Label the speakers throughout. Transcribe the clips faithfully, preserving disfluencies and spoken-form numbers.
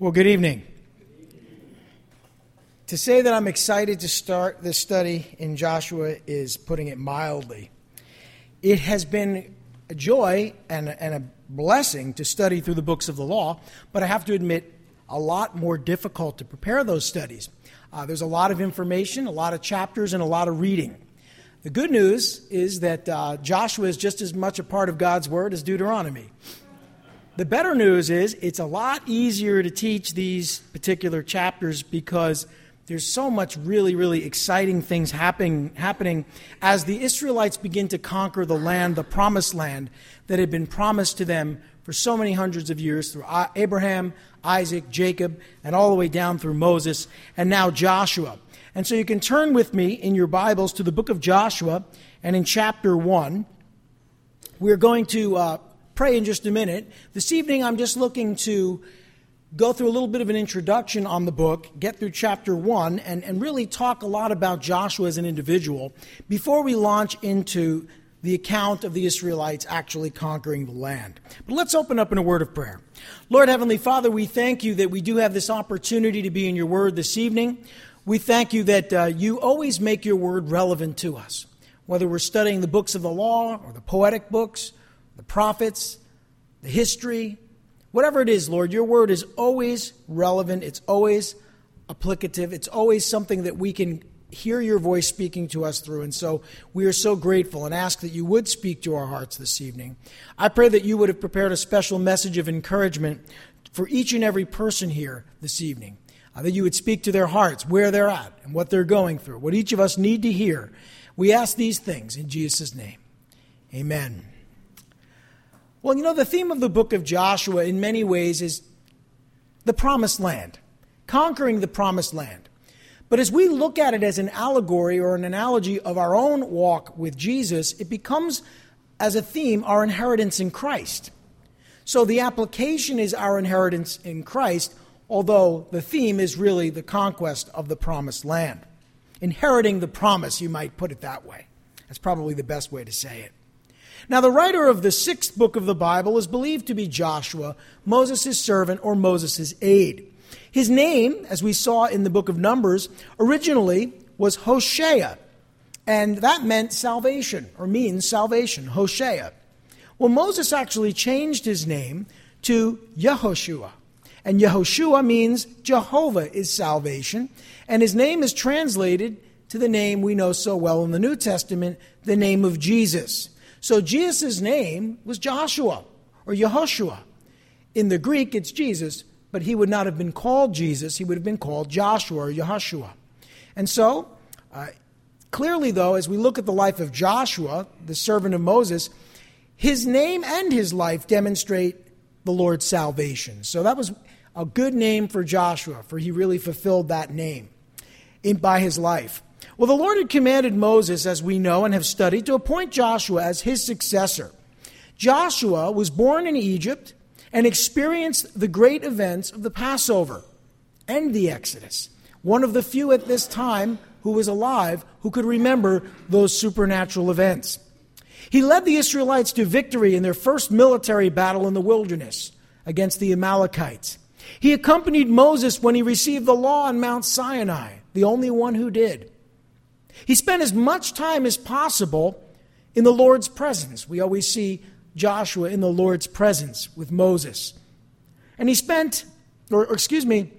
Speaker 1: Well, good evening. To say that I'm excited to start this study in Joshua is putting it mildly. It has been a joy and a, and a blessing to study through the books of the law, but I have to admit, a lot more difficult to prepare those studies. Uh, there's a lot of information, a lot of chapters, and a lot of reading. The good news is that uh, Joshua is just as much a part of God's Word as Deuteronomy. The better news is it's a lot easier to teach these particular chapters because there's so much really, really exciting things happening, happening as the Israelites begin to conquer the land, the promised land that had been promised to them for so many hundreds of years through Abraham, Isaac, Jacob, and all the way down through Moses, and now Joshua. And so you can turn with me in your Bibles to the book of Joshua, and in chapter one, we're going to uh, pray in just a minute. This evening, I'm just looking to go through a little bit of an introduction on the book, get through chapter one, and, and really talk a lot about Joshua as an individual before we launch into the account of the Israelites actually conquering the land. But let's open up in a word of prayer. Lord Heavenly Father, we thank you that we do have this opportunity to be in your word this evening. We thank you that uh, you always make your word relevant to us, whether we're studying the books of the law or the poetic books, the prophets, the history, whatever it is, Lord, your word is always relevant. It's always applicative. It's always something that we can hear your voice speaking to us through. And so we are so grateful and ask that you would speak to our hearts this evening. I pray that you would have prepared a special message of encouragement for each and every person here this evening, uh, that you would speak to their hearts, where they're at and what they're going through, what each of us need to hear. We ask these things in Jesus' name. Amen. Well, you know, the theme of the book of Joshua in many ways is the promised land, conquering the promised land. But as we look at it as an allegory or an analogy of our own walk with Jesus, it becomes, as a theme, our inheritance in Christ. So the application is our inheritance in Christ, although the theme is really the conquest of the promised land. Inheriting the promise, you might put it that way. That's probably the best way to say it. Now, the writer of the sixth book of the Bible is believed to be Joshua, Moses' servant or Moses' aide. His name, as we saw in the book of Numbers, originally was Hoshea, and that meant salvation, or means salvation, Hoshea. Well, Moses actually changed his name to Yehoshua, and Yehoshua means Jehovah is salvation, and his name is translated to the name we know so well in the New Testament, the name of Jesus. So Jesus' name was Joshua, or Yehoshua. In the Greek, it's Jesus, but he would not have been called Jesus. He would have been called Joshua or Yehoshua. And so, uh, clearly, though, as we look at the life of Joshua, the servant of Moses, his name and his life demonstrate the Lord's salvation. So that was a good name for Joshua, for he really fulfilled that name in, by his life. Well, the Lord had commanded Moses, as we know and have studied, to appoint Joshua as his successor. Joshua was born in Egypt and experienced the great events of the Passover and the Exodus. One of the few at this time who was alive who could remember those supernatural events. He led the Israelites to victory in their first military battle in the wilderness against the Amalekites. He accompanied Moses when he received the law on Mount Sinai, the only one who did. He spent as much time as possible in the Lord's presence. We always see Joshua in the Lord's presence with Moses. And he spent, or excuse me,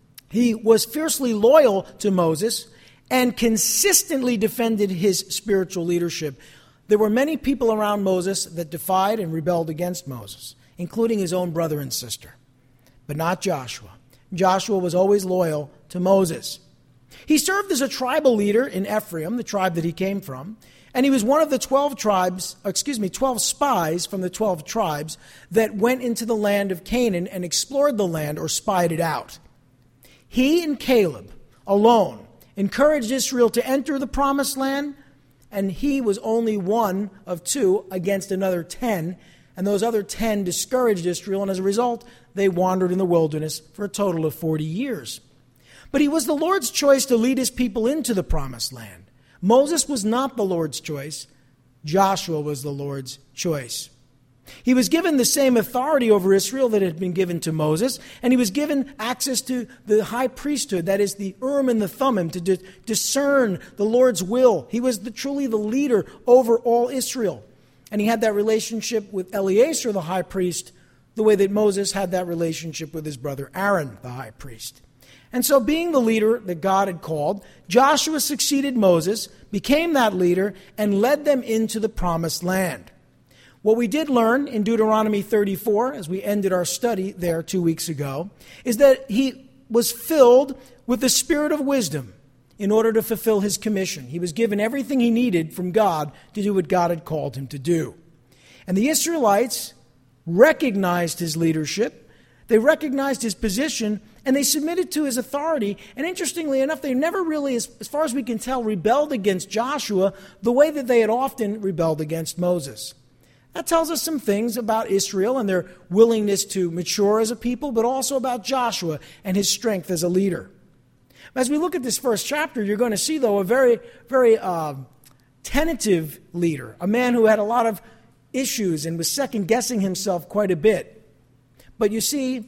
Speaker 1: he was fiercely loyal to Moses and consistently defended his spiritual leadership. There were many people around Moses that defied and rebelled against Moses, including his own brother and sister, but not Joshua. Joshua was always loyal to Moses. He served as a tribal leader in Ephraim, the tribe that he came from, and he was one of the twelve tribes, excuse me, twelve spies from the twelve tribes that went into the land of Canaan and explored the land or spied it out. He and Caleb alone encouraged Israel to enter the promised land, and he was only one of two against another ten, and those other ten discouraged Israel, and as a result, they wandered in the wilderness for a total of forty years. But he was the Lord's choice to lead his people into the promised land. Moses was not the Lord's choice. Joshua was the Lord's choice. He was given the same authority over Israel that had been given to Moses, and he was given access to the high priesthood, that is the Urim and the Thummim, to di- discern the Lord's will. He was the, truly the leader over all Israel. And he had that relationship with Eleazar, the high priest, the way that Moses had that relationship with his brother Aaron, the high priest. And so being the leader that God had called, Joshua succeeded Moses, became that leader, and led them into the promised land. What we did learn in Deuteronomy thirty-four, as we ended our study there two weeks ago, is that he was filled with the spirit of wisdom in order to fulfill his commission. He was given everything he needed from God to do what God had called him to do. And the Israelites recognized his leadership, they recognized his position, and they submitted to his authority. And interestingly enough, they never really, as, as far as we can tell, rebelled against Joshua the way that they had often rebelled against Moses. That tells us some things about Israel and their willingness to mature as a people, but also about Joshua and his strength as a leader. As we look at this first chapter, you're going to see, though, a very, very uh, tentative leader, a man who had a lot of issues and was second-guessing himself quite a bit. But you see,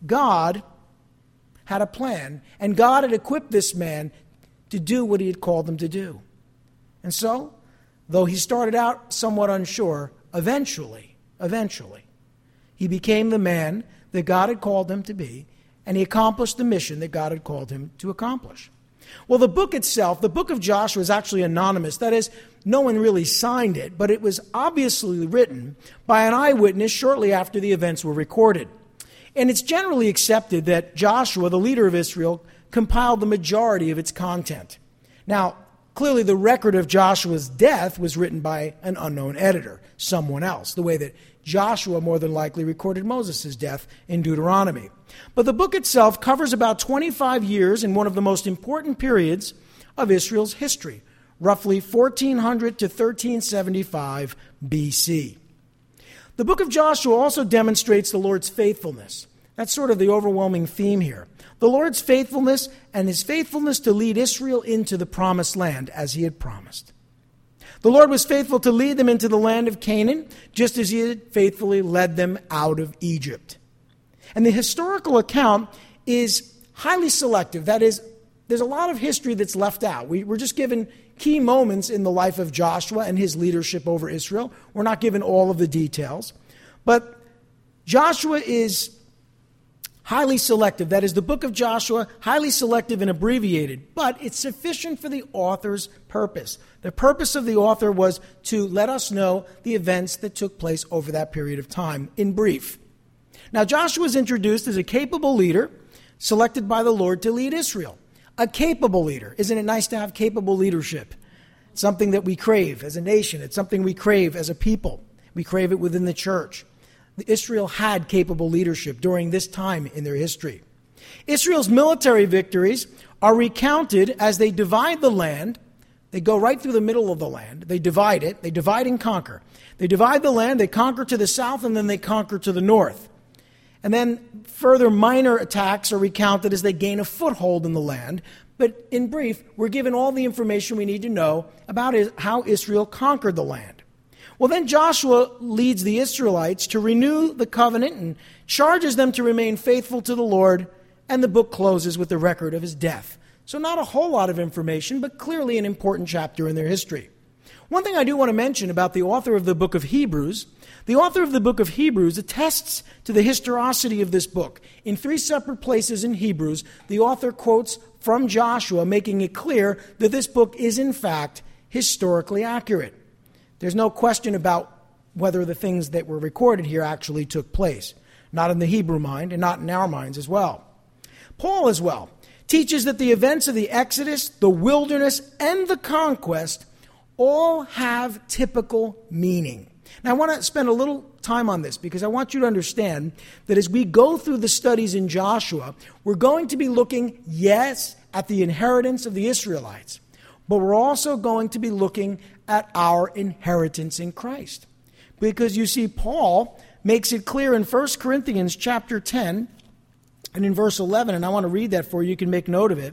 Speaker 1: God had a plan, and God had equipped this man to do what he had called him to do. And so, though he started out somewhat unsure, Eventually, eventually, he became the man that God had called him to be, and he accomplished the mission that God had called him to accomplish. Well, the book itself, the book of Joshua, is actually anonymous. That is, no one really signed it, but it was obviously written by an eyewitness shortly after the events were recorded. And it's generally accepted that Joshua, the leader of Israel, compiled the majority of its content. Now, clearly, the record of Joshua's death was written by an unknown editor, someone else, the way that Joshua more than likely recorded Moses' death in Deuteronomy. But the book itself covers about twenty-five years in one of the most important periods of Israel's history, roughly fourteen hundred to thirteen seventy-five B C. The book of Joshua also demonstrates the Lord's faithfulness. That's sort of the overwhelming theme here. The Lord's faithfulness and his faithfulness to lead Israel into the promised land as he had promised. The Lord was faithful to lead them into the land of Canaan, just as he had faithfully led them out of Egypt. And the historical account is highly selective. That is, there's a lot of history that's left out. We, we're just given key moments in the life of Joshua and his leadership over Israel. We're not given all of the details. But Joshua is highly selective. That is, the book of Joshua, highly selective and abbreviated, but it's sufficient for the author's purpose. The purpose of the author was to let us know the events that took place over that period of time in brief. Now, Joshua is introduced as a capable leader selected by the Lord to lead Israel. A capable leader. Isn't it nice to have capable leadership? It's something that we crave as a nation. It's something we crave as a people. We crave it within the church. Israel had capable leadership during this time in their history. Israel's military victories are recounted as they divide the land. They go right through the middle of the land. They divide it. They divide and conquer. They divide the land. They conquer to the south, and then they conquer to the north. And then further minor attacks are recounted as they gain a foothold in the land. But in brief, we're given all the information we need to know about how Israel conquered the land. Well, then Joshua leads the Israelites to renew the covenant and charges them to remain faithful to the Lord, and the book closes with the record of his death. So not a whole lot of information, but clearly an important chapter in their history. One thing I do want to mention about the author of the book of Hebrews, the author of the book of Hebrews attests to the historicity of this book. In three separate places in Hebrews, the author quotes from Joshua, making it clear that this book is in fact historically accurate. There's no question about whether the things that were recorded here actually took place. Not in the Hebrew mind and not in our minds as well. Paul as well teaches that the events of the Exodus, the wilderness, and the conquest all have typical meaning. Now I want to spend a little time on this because I want you to understand that as we go through the studies in Joshua, we're going to be looking, yes, at the inheritance of the Israelites, but we're also going to be looking at our inheritance in Christ. Because you see, Paul makes it clear in First Corinthians chapter ten and in verse eleven, and I want to read that for you, you can make note of it.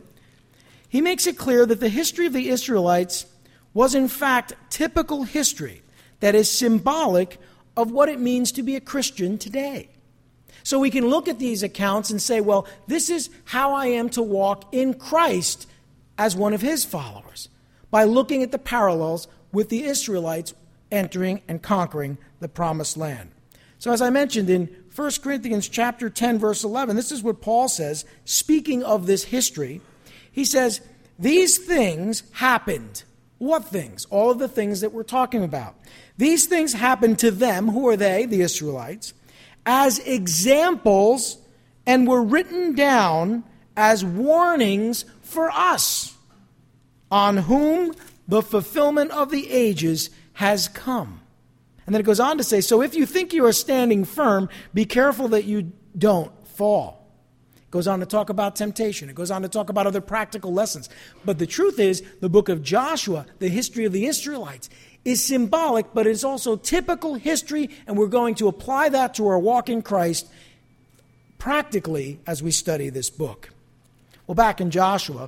Speaker 1: He makes it clear that the history of the Israelites was in fact typical history that is symbolic of what it means to be a Christian today. So we can look at these accounts and say, well, this is how I am to walk in Christ as one of his followers, by looking at the parallels with the Israelites entering and conquering the promised land. So as I mentioned in First Corinthians chapter ten, verse eleven, this is what Paul says, speaking of this history. He says, these things happened. What things? All of the things that we're talking about. These things happened to them, who are they, the Israelites, as examples, and were written down as warnings for us, on whom the fulfillment of the ages has come. And then it goes on to say, so if you think you are standing firm, be careful that you don't fall. It goes on to talk about temptation. It goes on to talk about other practical lessons. But the truth is, the book of Joshua, the history of the Israelites, is symbolic, but it's also typical history, and we're going to apply that to our walk in Christ practically as we study this book. Well, back in Joshua,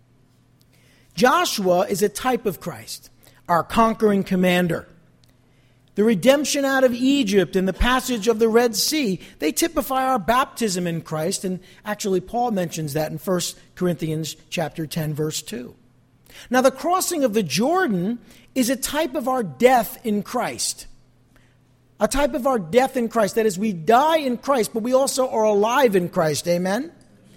Speaker 1: Joshua is a type of Christ, our conquering commander. The redemption out of Egypt and the passage of the Red Sea, they typify our baptism in Christ, and actually Paul mentions that in First Corinthians chapter ten, verse two. Now, the crossing of the Jordan is a type of our death in Christ. A type of our death in Christ. That is, we die in Christ, but we also are alive in Christ. Amen?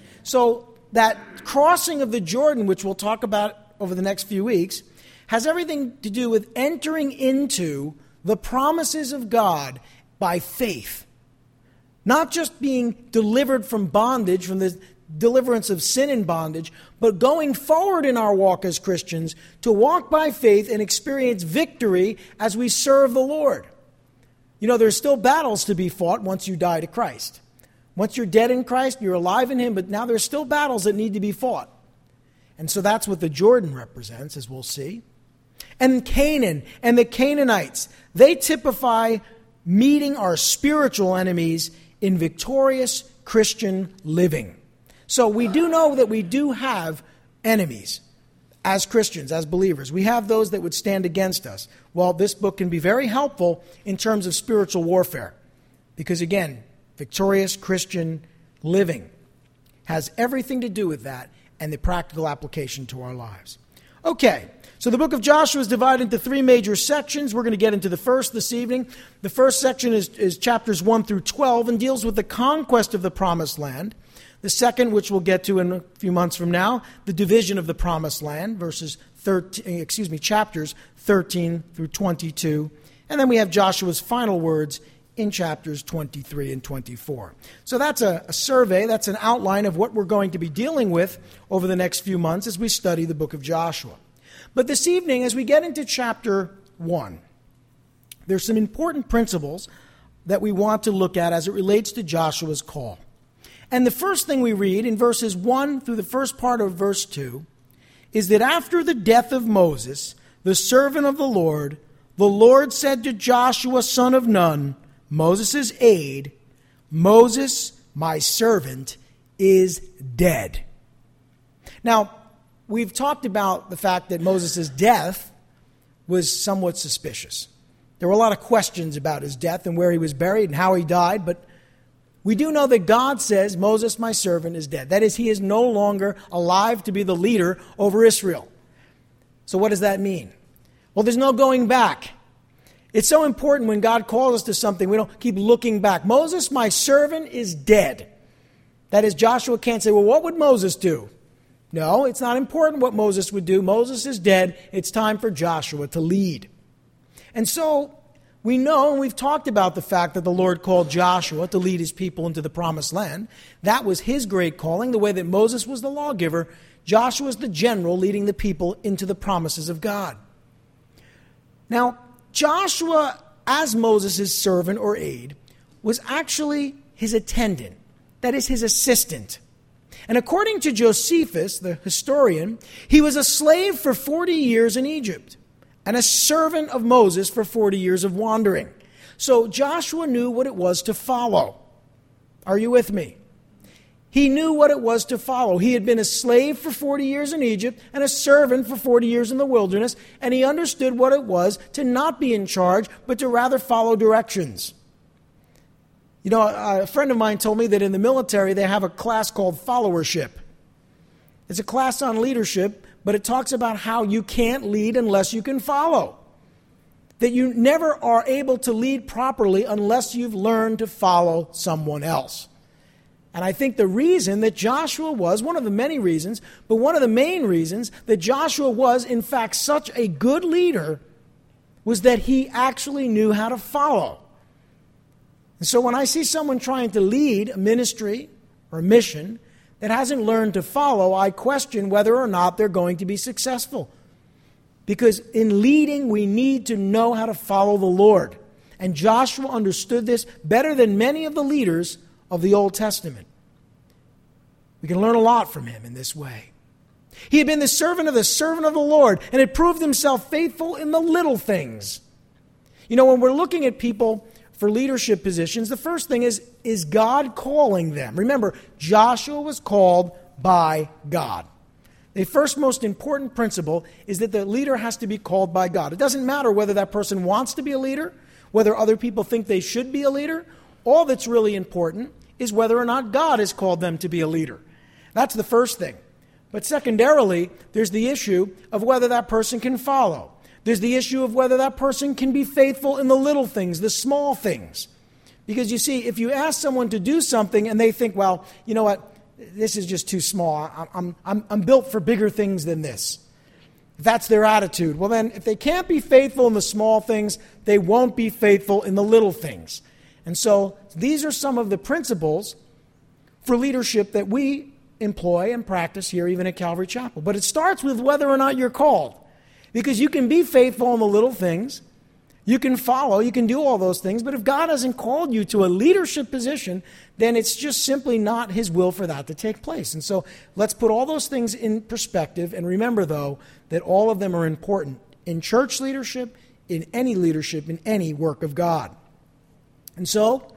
Speaker 1: So that crossing of the Jordan, which we'll talk about over the next few weeks, has everything to do with entering into the promises of God by faith. Not just being delivered from bondage, from the deliverance of sin and bondage, but going forward in our walk as Christians to walk by faith and experience victory as we serve the Lord. You know, there's still battles to be fought once you die to Christ. Once you're dead in Christ, you're alive in him, but now there's still battles that need to be fought. And so that's what the Jordan represents, as we'll see. And Canaan and the Canaanites, they typify meeting our spiritual enemies in victorious Christian living. So we do know that we do have enemies as Christians, as believers. We have those that would stand against us. Well, this book can be very helpful in terms of spiritual warfare. Because again, victorious Christian living has everything to do with that and the practical application to our lives. Okay, so the book of Joshua is divided into three major sections. We're going to get into the first this evening. The first section is, is chapters one through twelve and deals with the conquest of the promised land. The second, which we'll get to in a few months from now, the division of the promised land, verses thirteen, excuse me, chapters thirteen through twenty-two. And then we have Joshua's final words in chapters twenty-three and twenty-four. So that's a, a survey, that's an outline of what we're going to be dealing with over the next few months as we study the book of Joshua. But this evening, as we get into chapter one, there's some important principles that we want to look at as it relates to Joshua's call. And the first thing we read in verses one through the first part of verse two is that after the death of Moses, the servant of the Lord, the Lord said to Joshua, son of Nun, Moses' aide, Moses, my servant, is dead. Now, we've talked about the fact that Moses' death was somewhat suspicious. There were a lot of questions about his death and where he was buried and how he died, but we do know that God says, Moses, my servant, is dead. That is, he is no longer alive to be the leader over Israel. So what does that mean? Well, there's no going back. It's so important when God calls us to something, we don't keep looking back. Moses, my servant, is dead. That is, Joshua can't say, well, what would Moses do? No, it's not important what Moses would do. Moses is dead. It's time for Joshua to lead. And so we know, and we've talked about the fact that the Lord called Joshua to lead his people into the promised land. That was his great calling, the way that Moses was the lawgiver. Joshua was the general leading the people into the promises of God. Now, Joshua, as Moses' servant or aide, was actually his attendant. That is, his assistant. And according to Josephus, the historian, he was a slave for forty years in Egypt and a servant of Moses for forty years of wandering. So Joshua knew what it was to follow. Are you with me? He knew what it was to follow. He had been a slave for forty years in Egypt and a servant for forty years in the wilderness, and he understood what it was to not be in charge, but to rather follow directions. You know, a friend of mine told me that in the military they have a class called followership. It's a class on leadership, but it talks about how you can't lead unless you can follow. That you never are able to lead properly unless you've learned to follow someone else. And I think the reason that Joshua was, one of the many reasons, but one of the main reasons that Joshua was, in fact, such a good leader was that he actually knew how to follow. And so when I see someone trying to lead a ministry or a mission that hasn't learned to follow, I question whether or not they're going to be successful. Because in leading, we need to know how to follow the Lord. And Joshua understood this better than many of the leaders of the Old Testament. We can learn a lot from him in this way. He had been the servant of the servant of the Lord and had proved himself faithful in the little things. You know, when we're looking at people for leadership positions, the first thing is, is God calling them? Remember, Joshua was called by God. The first most important principle is that the leader has to be called by God. It doesn't matter whether that person wants to be a leader, whether other people think they should be a leader. All that's really important is whether or not God has called them to be a leader. That's the first thing. But secondarily, there's the issue of whether that person can follow. There's the issue of whether that person can be faithful in the little things, the small things. Because you see, if you ask someone to do something and they think, well, you know what, this is just too small. I'm, I'm, I'm built for bigger things than this. If that's their attitude, well then, if they can't be faithful in the small things, they won't be faithful in the little things. And so these are some of the principles for leadership that we employ and practice here even at Calvary Chapel. But it starts with whether or not you're called. Because you can be faithful in the little things, you can follow, you can do all those things, but if God hasn't called you to a leadership position, then it's just simply not his will for that to take place. And so let's put all those things in perspective and remember, though, that all of them are important in church leadership, in any leadership, in any work of God. And so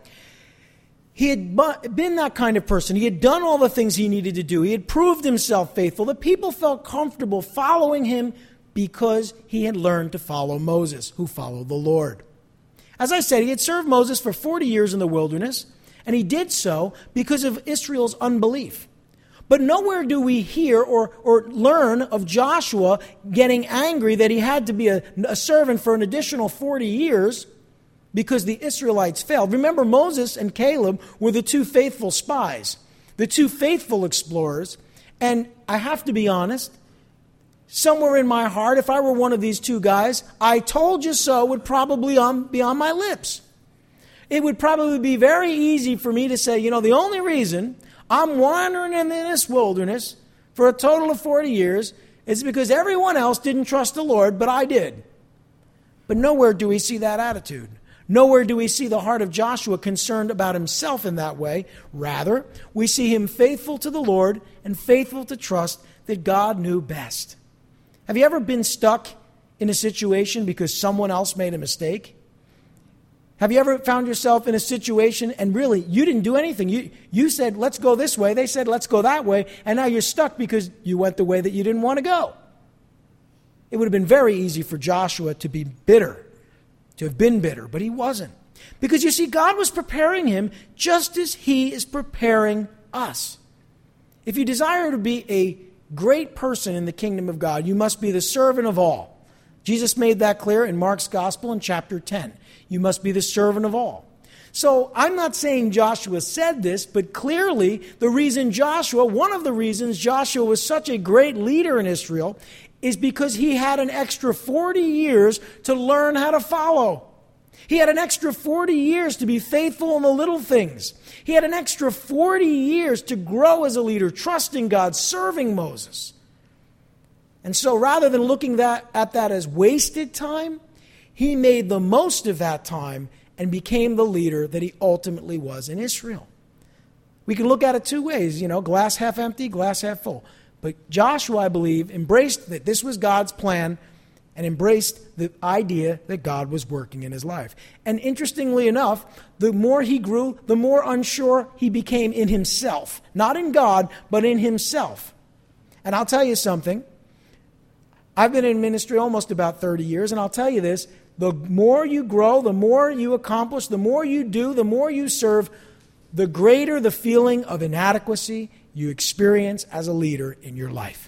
Speaker 1: he had been that kind of person. He had done all the things he needed to do. He had proved himself faithful. The people felt comfortable following him because he had learned to follow Moses, who followed the Lord. As I said, he had served Moses for forty years in the wilderness, and he did so because of Israel's unbelief. But nowhere do we hear or, or learn of Joshua getting angry that he had to be a, a servant for an additional forty years because the Israelites failed. Remember, Moses and Caleb were the two faithful spies, the two faithful explorers, and I have to be honest, somewhere in my heart, if I were one of these two guys, I told you so would probably on, be on my lips. It would probably be very easy for me to say, you know, the only reason I'm wandering in this wilderness for a total of forty years is because everyone else didn't trust the Lord, but I did. But nowhere do we see that attitude. Nowhere do we see the heart of Joshua concerned about himself in that way. Rather, we see him faithful to the Lord and faithful to trust that God knew best. Have you ever been stuck in a situation because someone else made a mistake? Have you ever found yourself in a situation and really you didn't do anything? You, you said, let's go this way. They said, let's go that way. And now you're stuck because you went the way that you didn't want to go. It would have been very easy for Joshua to be bitter, to have been bitter, but he wasn't. Because you see, God was preparing him just as he is preparing us. If you desire to be a great person in the kingdom of God, you must be the servant of all. Jesus made that clear in Mark's Gospel in chapter ten. You must be the servant of all. So I'm not saying Joshua said this, but clearly the reason Joshua, one of the reasons Joshua was such a great leader in Israel is because he had an extra forty years to learn how to follow. He had an extra forty years to be faithful in the little things. He had an extra forty years to grow as a leader, trusting God, serving Moses. And so rather than looking that, at that as wasted time, he made the most of that time and became the leader that he ultimately was in Israel. We can look at it two ways, you know, glass half empty, glass half full. But Joshua, I believe, embraced that this was God's plan and embraced the idea that God was working in his life. And interestingly enough, the more he grew, the more unsure he became in himself. Not in God, but in himself. And I'll tell you something. I've been in ministry almost about thirty years, and I'll tell you this. The more you grow, the more you accomplish, the more you do, the more you serve, the greater the feeling of inadequacy you experience as a leader in your life.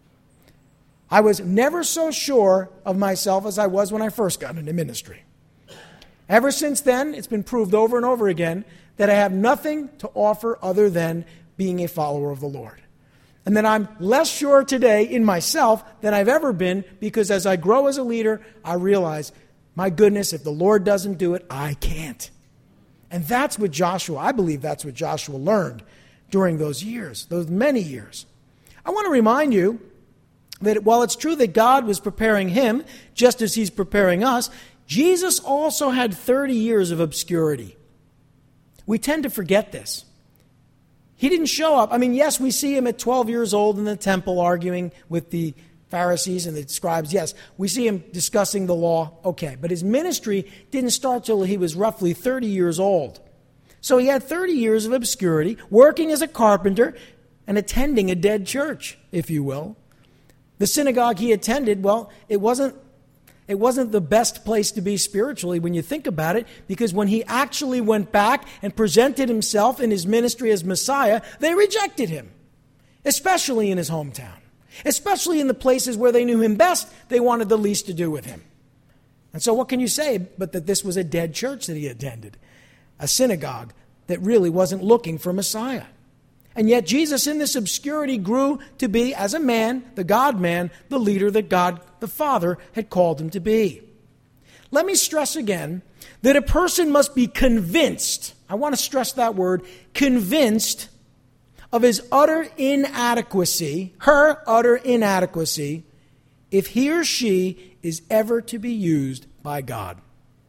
Speaker 1: I was never so sure of myself as I was when I first got into ministry. Ever since then, it's been proved over and over again that I have nothing to offer other than being a follower of the Lord. And that I'm less sure today in myself than I've ever been, because as I grow as a leader, I realize, my goodness, if the Lord doesn't do it, I can't. And that's what Joshua, I believe that's what Joshua learned during those years, those many years. I want to remind you that while it's true that God was preparing him, just as he's preparing us, Jesus also had thirty years of obscurity. We tend to forget this. He didn't show up. I mean, yes, we see him at twelve years old in the temple arguing with the Pharisees and the scribes. Yes, we see him discussing the law. Okay, but his ministry didn't start till he was roughly thirty years old. So he had thirty years of obscurity, working as a carpenter and attending a dead church, if you will. The synagogue he attended, well, it wasn't it wasn't the best place to be spiritually when you think about it, because when he actually went back and presented himself in his ministry as Messiah, they rejected him, especially in his hometown, especially in the places where they knew him best. They wanted the least to do with him. And so what can you say but that this was a dead church that he attended, a synagogue that really wasn't looking for Messiah? And yet Jesus in this obscurity grew to be, as a man, the God-man, the leader that God the Father had called him to be. Let me stress again that a person must be convinced, I want to stress that word, convinced of his utter inadequacy, her utter inadequacy, if he or she is ever to be used by God.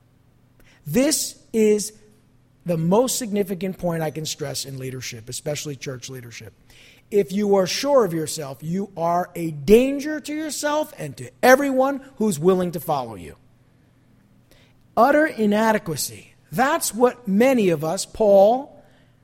Speaker 1: This is the most significant point I can stress in leadership, especially church leadership. If you are sure of yourself, you are a danger to yourself and to everyone who's willing to follow you. Utter inadequacy. That's what many of us, Paul,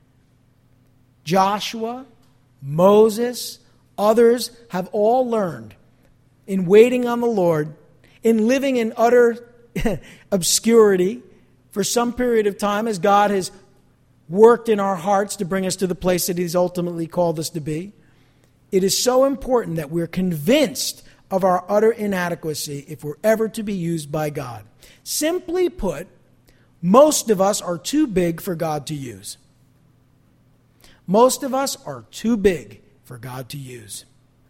Speaker 1: Joshua, Moses, others, have all learned in waiting on the Lord, in living in utter obscurity for some period of time as God has worked in our hearts to bring us to the place that he's ultimately called us to be. It is so important that we're convinced of our utter inadequacy if we're ever to be used by God. Simply put, most of us are too big for God to use. Most of us are too big for God to use.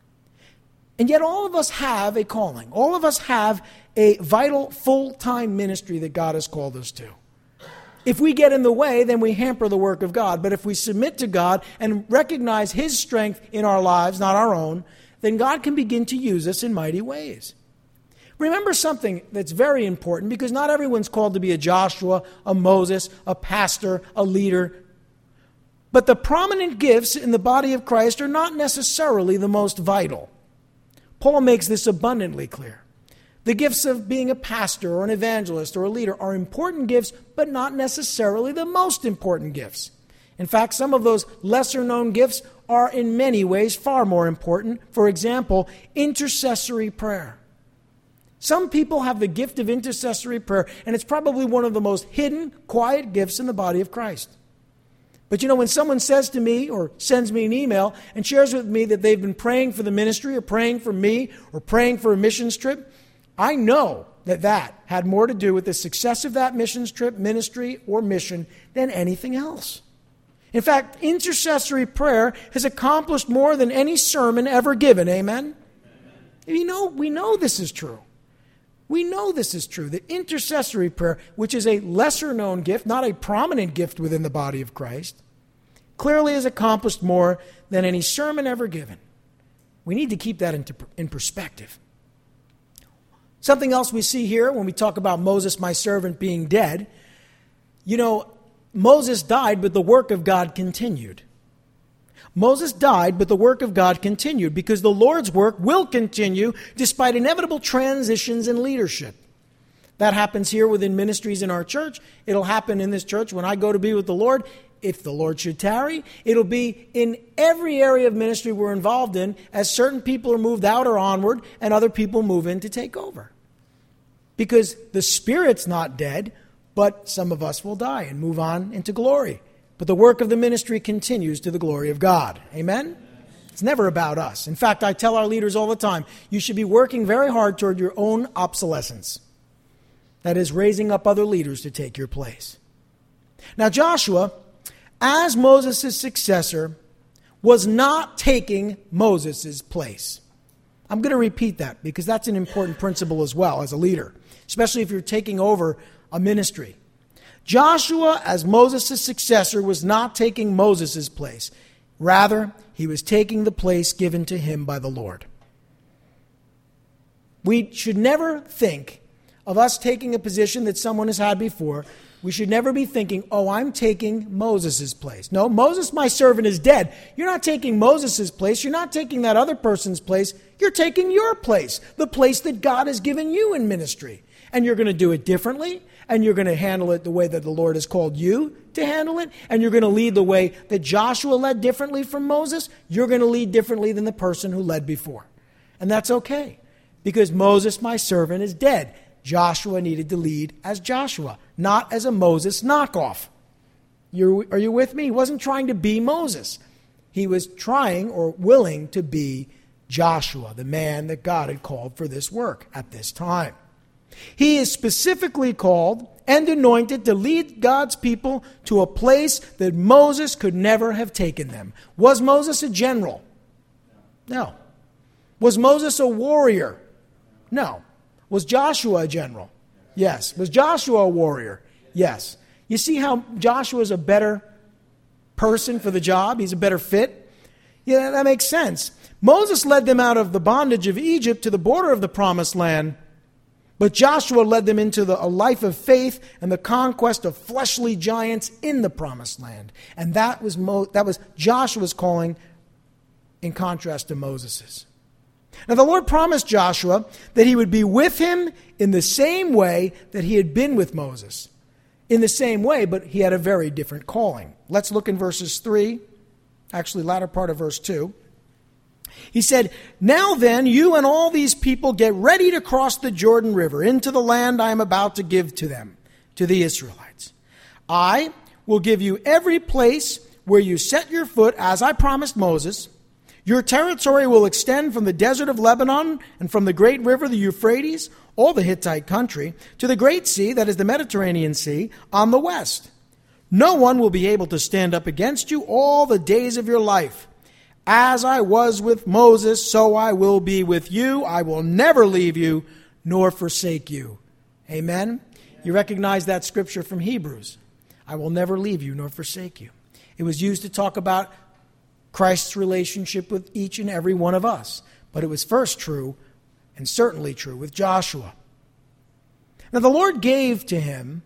Speaker 1: And yet all of us have a calling. All of us have a vital full-time ministry that God has called us to. If we get in the way, then we hamper the work of God. But if we submit to God and recognize his strength in our lives, not our own, then God can begin to use us in mighty ways. Remember something that's very important, because not everyone's called to be a Joshua, a Moses, a pastor, a leader. But the prominent gifts in the body of Christ are not necessarily the most vital. Paul makes this abundantly clear. The gifts of being a pastor or an evangelist or a leader are important gifts, but not necessarily the most important gifts. In fact, some of those lesser-known gifts are in many ways far more important. For example, intercessory prayer. Some people have the gift of intercessory prayer, and it's probably one of the most hidden, quiet gifts in the body of Christ. But you know, when someone says to me or sends me an email and shares with me that they've been praying for the ministry or praying for me or praying for a missions trip, I know that that had more to do with the success of that missions trip, ministry, or mission than anything else. In fact, intercessory prayer has accomplished more than any sermon ever given. Amen? Amen. You know, we know this is true. We know this is true, that intercessory prayer, which is a lesser-known gift, not a prominent gift within the body of Christ, clearly has accomplished more than any sermon ever given. We need to keep that into, in perspective. Something else we see here when we talk about Moses, my servant, being dead, you know, Moses died, but the work of God continued. Moses died, but the work of God continued because the Lord's work will continue despite inevitable transitions in leadership. That happens here within ministries in our church. It'll happen in this church when I go to be with the Lord. If the Lord should tarry, it'll be in every area of ministry we're involved in as certain people are moved out or onward and other people move in to take over. Because the Spirit's not dead, but some of us will die and move on into glory. But the work of the ministry continues to the glory of God. Amen? It's never about us. In fact, I tell our leaders all the time, you should be working very hard toward your own obsolescence. That is, raising up other leaders to take your place. Now, Joshua, as Moses' successor, was not taking Moses' place. I'm going to repeat that because that's an important principle as well as a leader, especially if you're taking over a ministry. Joshua, as Moses' successor, was not taking Moses' place. Rather, he was taking the place given to him by the Lord. We should never think of us taking a position that someone has had before. We should never be thinking, oh, I'm taking Moses' place. No, Moses, my servant, is dead. You're not taking Moses' place. You're not taking that other person's place. You're taking your place, the place that God has given you in ministry. And you're going to do it differently, and you're going to handle it the way that the Lord has called you to handle it, and you're going to lead the way that Joshua led differently from Moses. You're going to lead differently than the person who led before. And that's okay, because Moses, my servant, is dead. Joshua needed to lead as Joshua, not as a Moses knockoff. You're, are you with me? He wasn't trying to be Moses. He was trying or willing to be Joshua, the man that God had called for this work at this time. He is specifically called and anointed to lead God's people to a place that Moses could never have taken them. Was Moses a general? No. Was Moses a warrior? No. Was Joshua a general? Yes. Was Joshua a warrior? Yes. You see how Joshua is a better person for the job? He's a better fit? Yeah, that makes sense. Moses led them out of the bondage of Egypt to the border of the promised land, but Joshua led them into the, a life of faith and the conquest of fleshly giants in the promised land. And that was Mo, that was Joshua's calling in contrast to Moses's. Now, the Lord promised Joshua that he would be with him in the same way that he had been with Moses. In the same way, but he had a very different calling. Let's look in verses three, actually latter part of verse two. He said, "Now then, you and all these people get ready to cross the Jordan River into the land I am about to give to them, to the Israelites. I will give you every place where you set your foot, as I promised Moses. Your territory will extend from the desert of Lebanon and from the great river, the Euphrates, all the Hittite country, to the great sea, that is the Mediterranean Sea, on the west. No one will be able to stand up against you all the days of your life. As I was with Moses, so I will be with you. I will never leave you nor forsake you." Amen? You recognize that scripture from Hebrews. I will never leave you nor forsake you. It was used to talk about Christ's relationship with each and every one of us. But it was first true, and certainly true, with Joshua. Now the Lord gave to him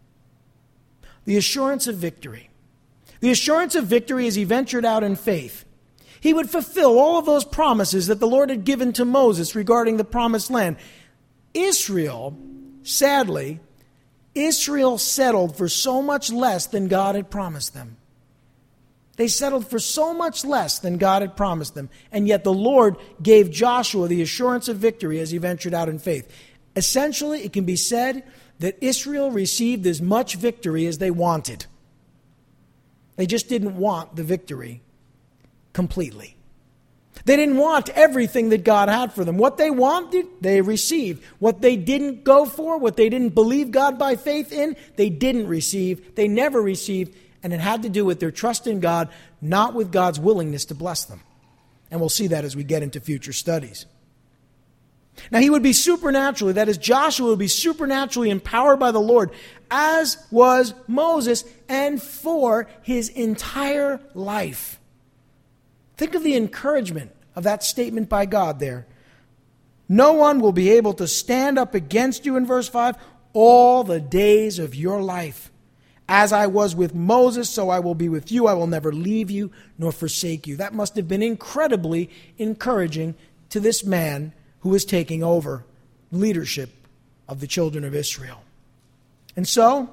Speaker 1: the assurance of victory. The assurance of victory as he ventured out in faith. He would fulfill all of those promises that the Lord had given to Moses regarding the promised land. Israel, sadly, Israel settled for so much less than God had promised them. They settled for so much less than God had promised them. And yet the Lord gave Joshua the assurance of victory as he ventured out in faith. Essentially, it can be said that Israel received as much victory as they wanted. They just didn't want the victory completely. They didn't want everything that God had for them. What they wanted, they received. What they didn't go for, what they didn't believe God by faith in, they didn't receive. They never received. And it had to do with their trust in God, not with God's willingness to bless them. And we'll see that as we get into future studies. Now he would be supernaturally, that is, Joshua would be supernaturally empowered by the Lord, as was Moses, and for his entire life. Think of the encouragement of that statement by God there. No one will be able to stand up against you, in verse five, all the days of your life. As I was with Moses, so I will be with you. I will never leave you nor forsake you. That must have been incredibly encouraging to this man who was taking over leadership of the children of Israel. And so,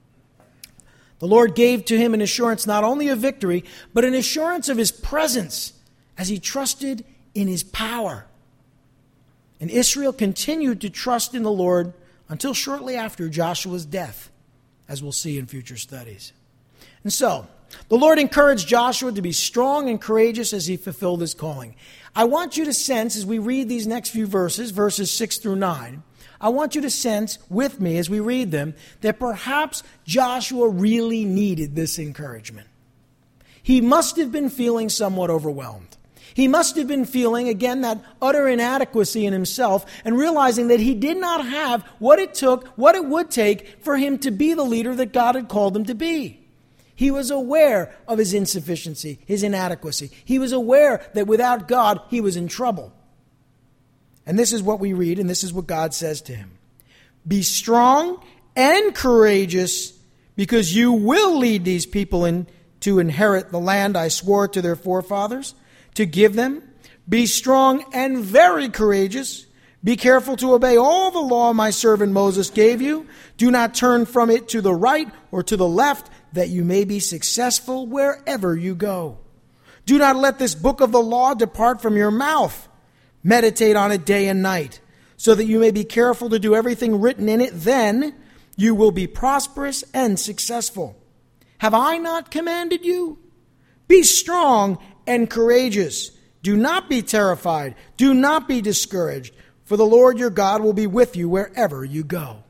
Speaker 1: the Lord gave to him an assurance not only of victory, but an assurance of his presence as he trusted in his power. And Israel continued to trust in the Lord until shortly after Joshua's death, as we'll see in future studies. And so, the Lord encouraged Joshua to be strong and courageous as he fulfilled his calling. I want you to sense, as we read these next few verses, verses six through nine, I want you to sense with me as we read them that perhaps Joshua really needed this encouragement. He must have been feeling somewhat overwhelmed. He must have been feeling, again, that utter inadequacy in himself and realizing that he did not have what it took, what it would take for him to be the leader that God had called him to be. He was aware of his insufficiency, his inadequacy. He was aware that without God, he was in trouble. And this is what we read, and this is what God says to him. Be strong and courageous, because you will lead these people in to inherit the land I swore to their forefathers to give them. Be strong and very courageous. Be careful to obey all the law my servant Moses gave you. Do not turn from it to the right or to the left, that you may be successful wherever you go. Do not let this book of the law depart from your mouth. Meditate on it day and night, so that you may be careful to do everything written in it. Then you will be prosperous and successful. Have I not commanded you? Be strong and courageous. Do not be terrified. Do not be discouraged, for the Lord your God will be with you wherever you go.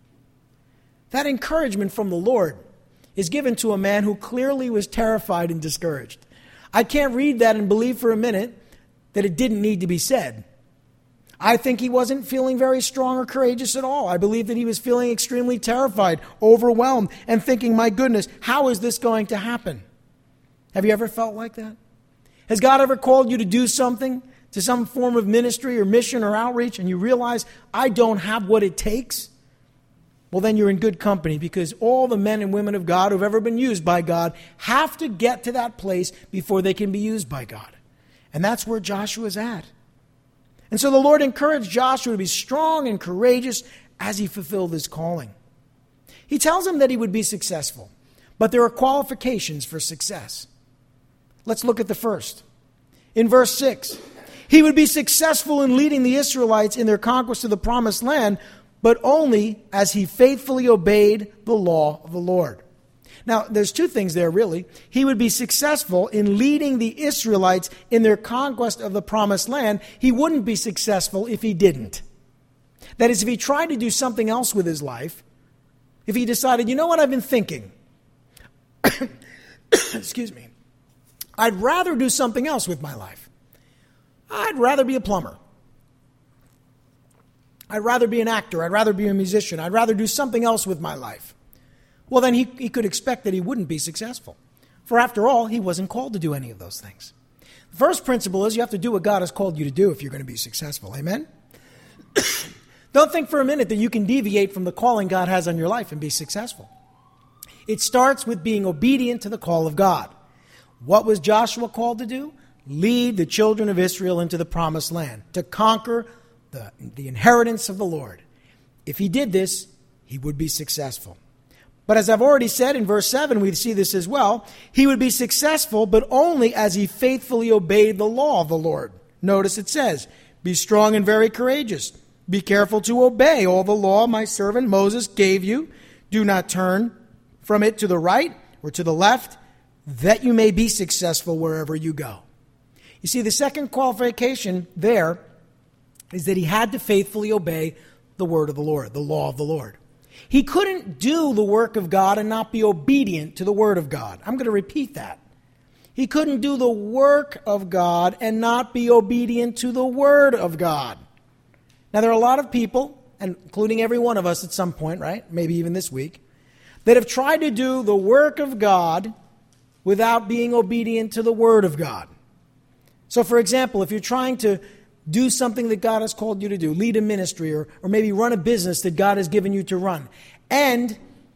Speaker 1: That encouragement from the Lord is given to a man who clearly was terrified and discouraged. I can't read that and believe for a minute that it didn't need to be said. I think he wasn't feeling very strong or courageous at all. I believe that he was feeling extremely terrified, overwhelmed, and thinking, my goodness, how is this going to happen? Have you ever felt like that? Has God ever called you to do something, to some form of ministry or mission or outreach, and you realize, I don't have what it takes? Well, then you're in good company, because all the men and women of God who've ever been used by God have to get to that place before they can be used by God. And that's where Joshua's at. And so the Lord encouraged Joshua to be strong and courageous as he fulfilled his calling. He tells him that he would be successful, but there are qualifications for success. Let's look at the first. In verse six, he would be successful in leading the Israelites in their conquest of the promised land, but only as he faithfully obeyed the law of the Lord. Now, there's two things there, really. He would be successful in leading the Israelites in their conquest of the promised land. He wouldn't be successful if he didn't. That is, if he tried to do something else with his life, if he decided, you know what, I've been thinking. Excuse me. I'd rather do something else with my life. I'd rather be a plumber. I'd rather be an actor. I'd rather be a musician. I'd rather do something else with my life. Well, then he, he could expect that he wouldn't be successful. For after all, he wasn't called to do any of those things. The first principle is you have to do what God has called you to do if you're going to be successful. Amen? Don't think for a minute that you can deviate from the calling God has on your life and be successful. It starts with being obedient to the call of God. What was Joshua called to do? Lead the children of Israel into the promised land, to conquer the, the inheritance of the Lord. If he did this, he would be successful. But as I've already said in verse seven, we see this as well. He would be successful, but only as he faithfully obeyed the law of the Lord. Notice it says, be strong and very courageous. Be careful to obey all the law my servant Moses gave you. Do not turn from it to the right or to the left, that you may be successful wherever you go. You see, the second qualification there is that he had to faithfully obey the word of the Lord, the law of the Lord. He couldn't do the work of God and not be obedient to the word of God. I'm going to repeat that. He couldn't do the work of God and not be obedient to the word of God. Now, there are a lot of people, and including every one of us at some point, right? Maybe even this week, that have tried to do the work of God without being obedient to the word of God. So, for example, if you're trying to do something that God has called you to do, lead a ministry, or, or maybe run a business that God has given you to run, and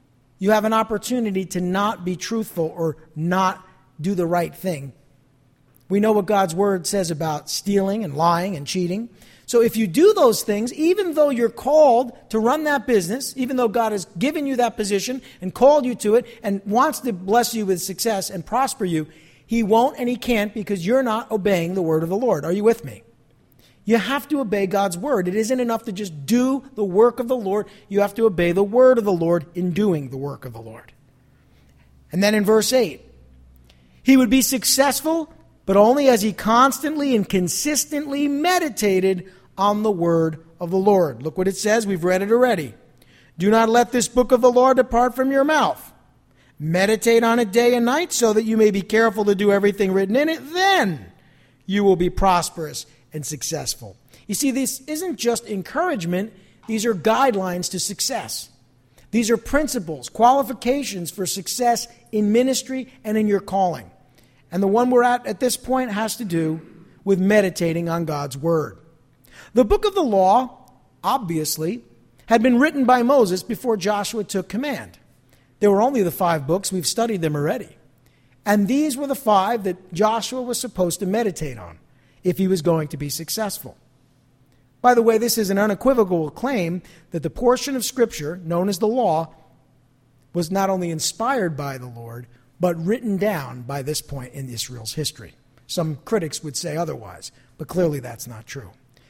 Speaker 1: you have an opportunity to not be truthful or not do the right thing. We know what God's word says about stealing and lying and cheating. So if you do those things, even though you're called to run that business, even though God has given you that position and called you to it and wants to bless you with success and prosper you, he won't and he can't because you're not obeying the word of the Lord. Are you with me? You have to obey God's word. It isn't enough to just do the work of the Lord. You have to obey the word of the Lord in doing the work of the Lord. And then in verse eight, he would be successful, but only as he constantly and consistently meditated on the word of the Lord. Look what it says. We've read it already. Do not let this book of the law depart from your mouth. Meditate on it day and night so that you may be careful to do everything written in it. Then you will be prosperous and successful. You see, this isn't just encouragement. These are guidelines to success. These are principles, qualifications for success in ministry and in your calling. And the one we're at at this point has to do with meditating on God's word. The book of the law, obviously, had been written by Moses before Joshua took command. There were only the five books. We've studied them already. And these were the five that Joshua was supposed to meditate on if he was going to be successful. By the way, this is an unequivocal claim that the portion of Scripture known as the law was not only inspired by the Lord, but written down by this point in Israel's history. Some critics would say otherwise, but clearly that's not true.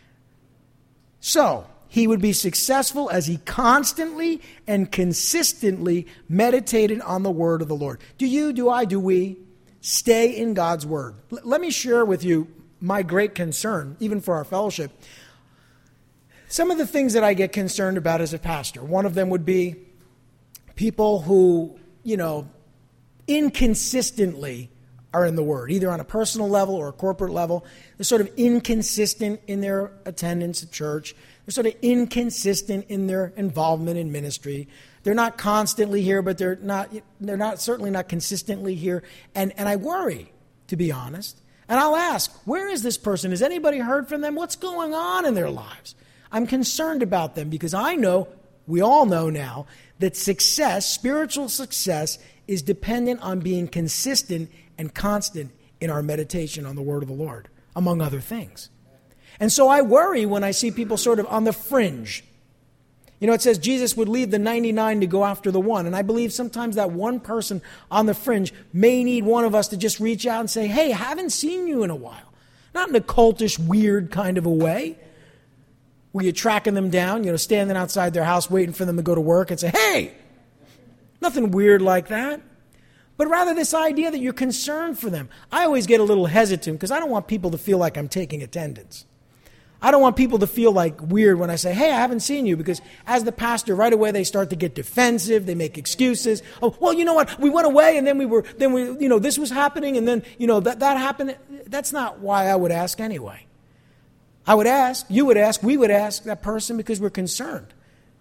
Speaker 1: So, he would be successful as he constantly and consistently meditated on the word of the Lord. Do you, do I, do we stay in God's word? L- let me share with you my great concern, even for our fellowship. Some of the things that I get concerned about as a pastor. One of them would be people who, you know, inconsistently are in the word, either on a personal level or a corporate level. They're sort of inconsistent in their attendance at church. They're sort of inconsistent in their involvement in ministry. They're not constantly here, but they're not, they're not certainly not consistently here. And, and I worry, to be honest. And I'll ask, where is this person? Has anybody heard from them? What's going on in their lives? I'm concerned about them because I know, we all know now, that success, spiritual success, is dependent on being consistent and constant in our meditation on the word of the Lord, among other things. And so I worry when I see people sort of on the fringe. You know, it says Jesus would leave the ninety-nine to go after the one. And I believe sometimes that one person on the fringe may need one of us to just reach out and say, hey, haven't seen you in a while. Not in a cultish, weird kind of a way, where you're tracking them down, you know, standing outside their house waiting for them to go to work and say, hey, nothing weird like that. But rather this idea that you're concerned for them. I always get a little hesitant because I don't want people to feel like I'm taking attendance. I don't want people to feel like weird when I say, hey, I haven't seen you, because as the pastor, right away they start to get defensive. They make excuses. Oh, well, you know what? We went away and then we were, then we, you know, this was happening and then, you know, that, that happened. That's not why I would ask anyway. I would ask, you would ask, we would ask that person because we're concerned.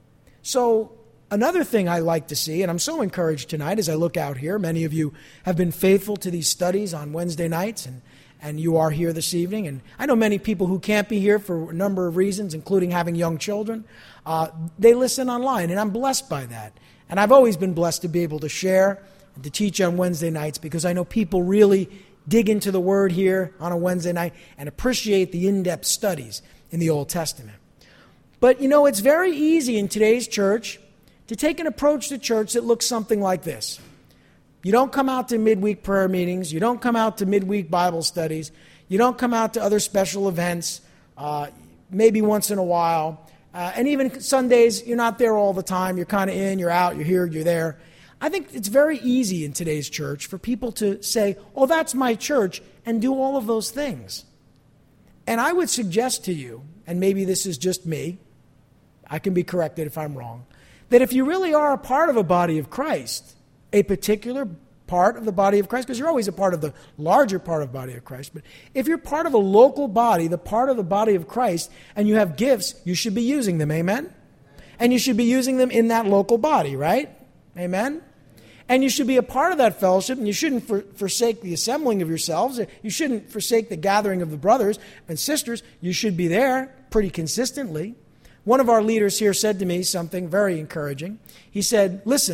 Speaker 1: So another thing I like to see, and I'm so encouraged tonight as I look out here, many of you have been faithful to these studies on Wednesday nights, and And you are here this evening. And I know many people who can't be here for a number of reasons, including having young children. Uh, they listen online, and I'm blessed by that. And I've always been blessed to be able to share and to teach on Wednesday nights because I know people really dig into the Word here on a Wednesday night and appreciate the in-depth studies in the Old Testament. But, you know, it's very easy in today's church to take an approach to church that looks something like this. You don't come out to midweek prayer meetings. You don't come out to midweek Bible studies. You don't come out to other special events, uh, maybe once in a while. Uh, and even Sundays, you're not there all the time. You're kind of in, you're out, you're here, you're there. I think it's very easy in today's church for people to say, oh, that's my church, and do all of those things. And I would suggest to you, and maybe this is just me, I can be corrected if I'm wrong, that if you really are a part of a body of Christ, a particular part of the body of Christ, because you're always a part of the larger part of the body of Christ. But if you're part of a local body, the part of the body of Christ, and you have gifts, you should be using them, amen? And you should be using them in that local body, right? Amen? And you should be a part of that fellowship, and you shouldn't for, forsake the assembling of yourselves. You shouldn't forsake the gathering of the brothers and sisters. You should be there pretty consistently. One of our leaders here said to me something very encouraging. He said, listen,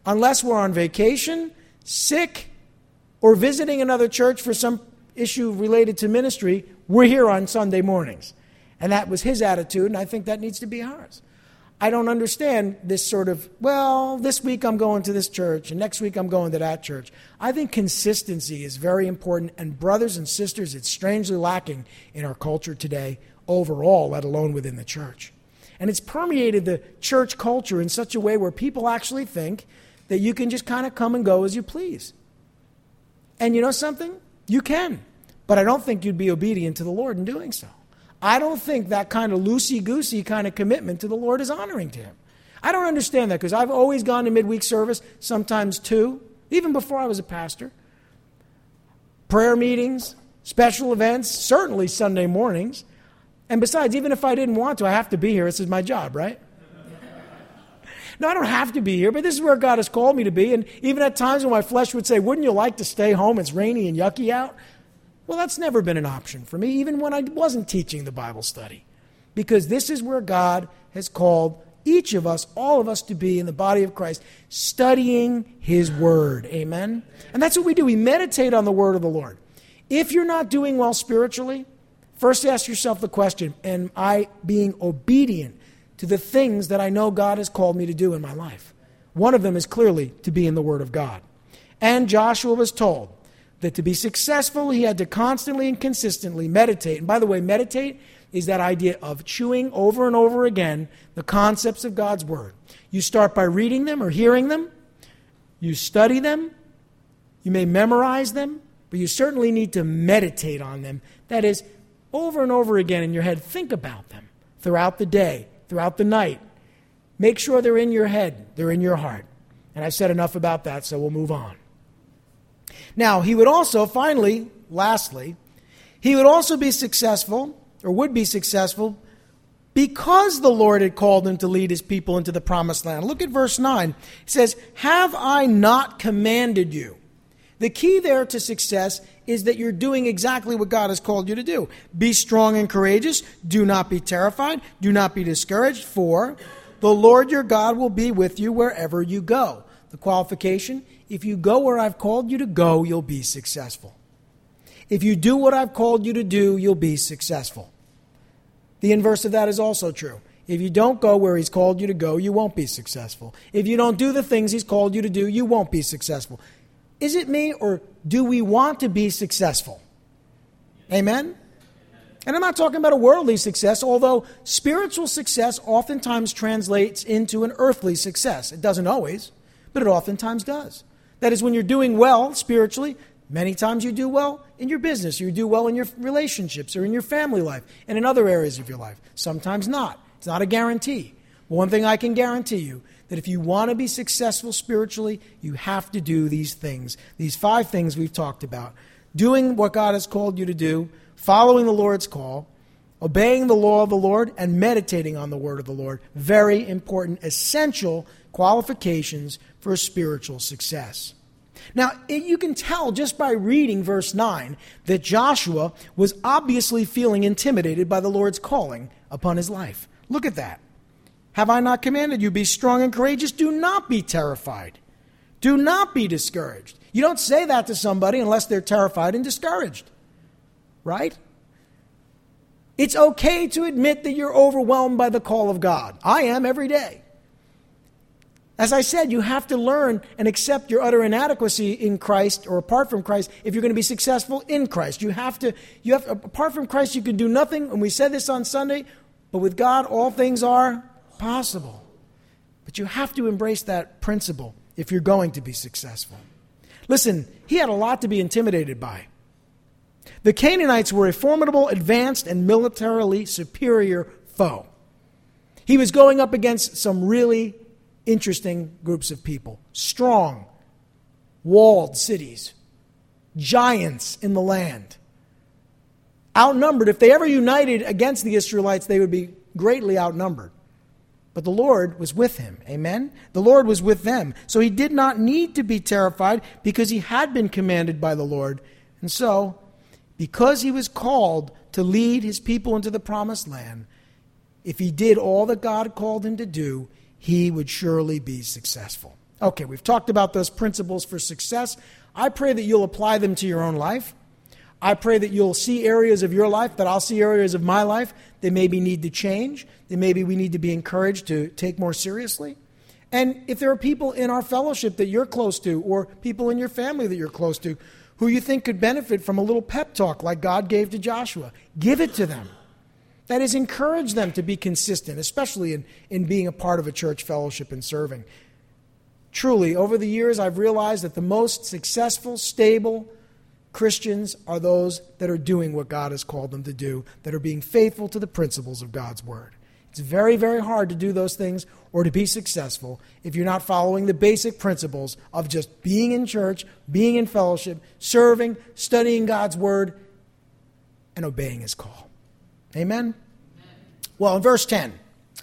Speaker 1: unless we're on vacation, sick, or visiting another church for some issue related to ministry, we're here on Sunday mornings. And that was his attitude, and I think that needs to be ours. I don't understand this sort of, well, this week I'm going to this church, and next week I'm going to that church. I think consistency is very important, and brothers and sisters, it's strangely lacking in our culture today overall, let alone within the church. And it's permeated the church culture in such a way where people actually think that you can just kind of come and go as you please. And you know something? You can. But I don't think you'd be obedient to the Lord in doing so. I don't think that kind of loosey-goosey kind of commitment to the Lord is honoring to him. I don't understand that because I've always gone to midweek service, sometimes two, even before I was a pastor. Prayer meetings, special events, certainly Sunday mornings. And besides, even if I didn't want to, I have to be here. This is my job, right? No, I don't have to be here, but this is where God has called me to be. And even at times when my flesh would say, wouldn't you like to stay home? It's rainy and yucky out. Well, that's never been an option for me, even when I wasn't teaching the Bible study. Because this is where God has called each of us, all of us, to be in the body of Christ, studying his word. Amen? And that's what we do. We meditate on the word of the Lord. If you're not doing well spiritually, first ask yourself the question, am I being obedient to the things that I know God has called me to do in my life? One of them is clearly to be in the word of God. And Joshua was told that to be successful, he had to constantly and consistently meditate. And by the way, meditate is that idea of chewing over and over again the concepts of God's word. You start by reading them or hearing them. You study them. You may memorize them, but you certainly need to meditate on them. That is, over and over again in your head, think about them throughout the day, throughout the night. Make sure they're in your head, they're in your heart. And I've said enough about that, so we'll move on. Now, he would also, finally, lastly, he would also be successful, or would be successful, because the Lord had called him to lead his people into the promised land. Look at verse nine. It says, have I not commanded you? The key there to success is that you're doing exactly what God has called you to do. Be strong and courageous. Do not be terrified. Do not be discouraged, for the Lord your God will be with you wherever you go. The qualification, if you go where I've called you to go, you'll be successful. If you do what I've called you to do, you'll be successful. The inverse of that is also true. If you don't go where he's called you to go, you won't be successful. If you don't do the things he's called you to do, you won't be successful. Is it me, or do we want to be successful? Amen? And I'm not talking about a worldly success, although spiritual success oftentimes translates into an earthly success. It doesn't always, but it oftentimes does. That is, when you're doing well spiritually, many times you do well in your business, you do well in your relationships or in your family life and in other areas of your life. Sometimes not. It's not a guarantee. One thing I can guarantee you, that if you want to be successful spiritually, you have to do these things. These five things we've talked about. Doing what God has called you to do, following the Lord's call, obeying the law of the Lord, and meditating on the word of the Lord. Very important, essential qualifications for spiritual success. Now, it, you can tell just by reading verse nine that Joshua was obviously feeling intimidated by the Lord's calling upon his life. Look at that. Have I not commanded you, be strong and courageous? Do not be terrified. Do not be discouraged. You don't say that to somebody unless they're terrified and discouraged. Right? It's okay to admit that you're overwhelmed by the call of God. I am every day. As I said, you have to learn and accept your utter inadequacy in Christ or apart from Christ if you're going to be successful in Christ. You have to, you have, apart from Christ, you can do nothing. And we said this on Sunday, but with God, all things are possible. But you have to embrace that principle if you're going to be successful. Listen, he had a lot to be intimidated by. The Canaanites were a formidable, advanced, and militarily superior foe. He was going up against some really interesting groups of people. Strong, walled cities, giants in the land. Outnumbered. If they ever united against the Israelites, they would be greatly outnumbered. But the Lord was with him. Amen? The Lord was with them. So he did not need to be terrified because he had been commanded by the Lord. And so, because he was called to lead his people into the promised land, if he did all that God called him to do, he would surely be successful. Okay, we've talked about those principles for success. I pray that you'll apply them to your own life. I pray that you'll see areas of your life, that I'll see areas of my life that maybe need to change, that maybe we need to be encouraged to take more seriously. And if there are people in our fellowship that you're close to, or people in your family that you're close to, who you think could benefit from a little pep talk like God gave to Joshua, give it to them. That is, encourage them to be consistent, especially in, in being a part of a church fellowship and serving. Truly, over the years, I've realized that the most successful, stable Christians are those that are doing what God has called them to do, that are being faithful to the principles of God's Word. It's very, very hard to do those things or to be successful if you're not following the basic principles of just being in church, being in fellowship, serving, studying God's Word, and obeying His call. Amen? Amen. Well, in verse ten,